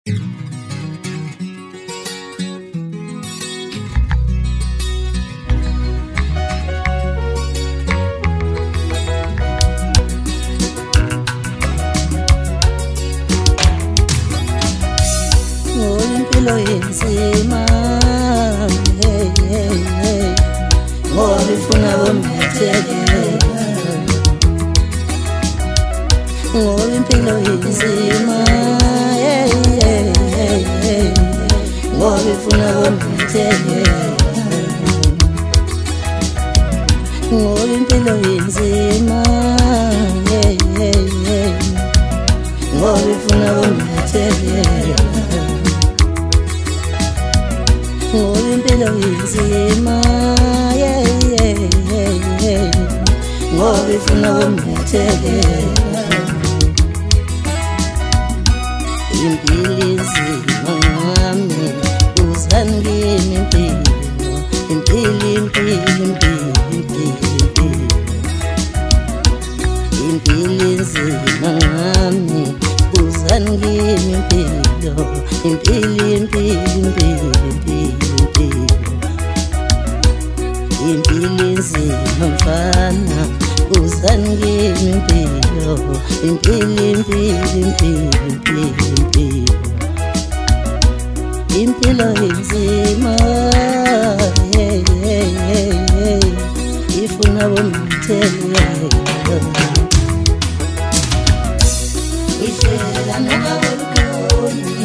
Impilo inzima, hey, hey, hey. Ngoba ifuna bomethekela. Ngoba impilo inzima, hey, hey, hey, hey. Ngoba ifuna bomethekela. Ngoba impilo inzima, hey, hey, hey. Ngoba ifuna bomethekela. Ngoba impilo inzima, yeah, yeah, yeah, yeah. Ngoba ifuna bomethekela. Impilo inzima ngami, uzani kimi impilo. Impilo, impilo, impilo, impilo. Impilo inzima ngami, uzani kimi impilo. Impilo, impilo, impilo, impilo. Impilo inzima mfana, uzani kimi impilo. Impilo, impilo, impilo, impilo, impilo. Impilo inzima, hey, hey, hey, hey. Ifuna bomethekela. Ihlela noma ulukuni,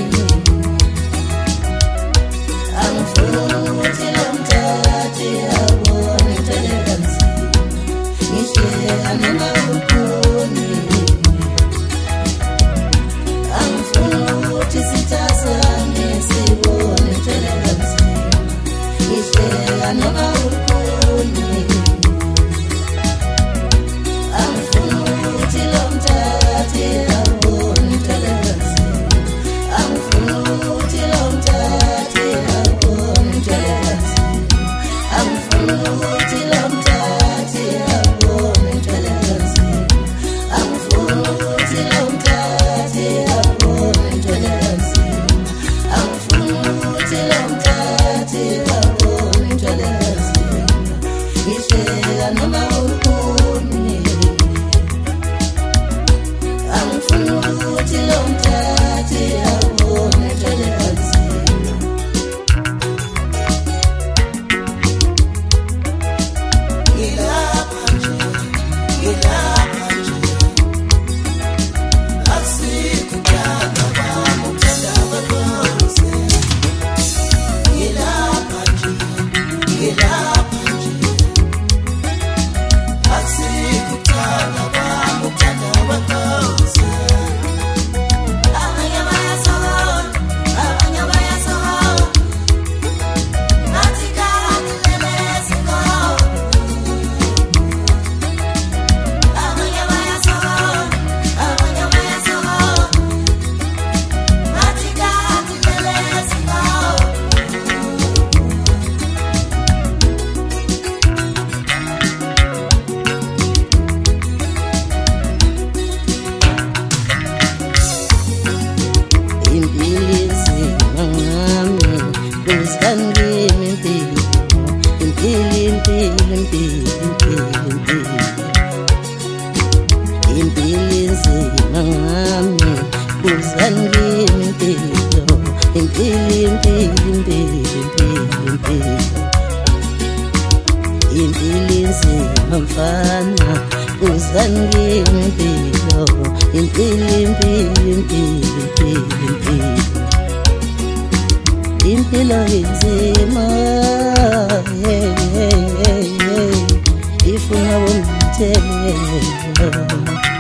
angifuni ukuthi lo mthathi abone ngithwele kanzima. Ihlela noma ulukuni, angifuni ukuthi sithazane sibone ngithwele kanzima. Ihlela noma ulukuni, angifuni ukuthi lo mthathi abone ngithwele kanzima. Angifuni ukuthi lo mthathi abone ngithwele kanzima. Angifuni ukuthi lo mthathi abone ngithwele kanzima. Angifuni ukuthi lo mthathi abone ngithwele kanzima. Angifuni ukuthi lo mthathi abone ngithwele kanzima. Ihlela noma ulukuni, angifuni ukuthi lo mthathi abone ngithwele kanzima. Ngilapha nje, ngilapha nje. Asikho uthanda kwami, uthanda abakhozi. Ngilapha nje, ngilapha nje. Asikho uthanda kwami, uthanda abakhozi. Abanye bayasola, abanye bayasola. Bathi kanti lele sikolo. Abanye bayasola, abanye bayasola. Bathi kanti lele sikolo. Impilo inzima ngami, uzani kimi impilo. Impilo, impilo, impilo, impilo, impilo. Impilo inzima ngami, uzani kimi impilo. Impilo, impilo, impilo, impilo, impilo. Impilo inzima mfana, uzani kimi impilo. Impilo, impilo, impilo, impilo, impilo. Impilo inzima, hey, hey, hey, hey. Ifuna bomethekela.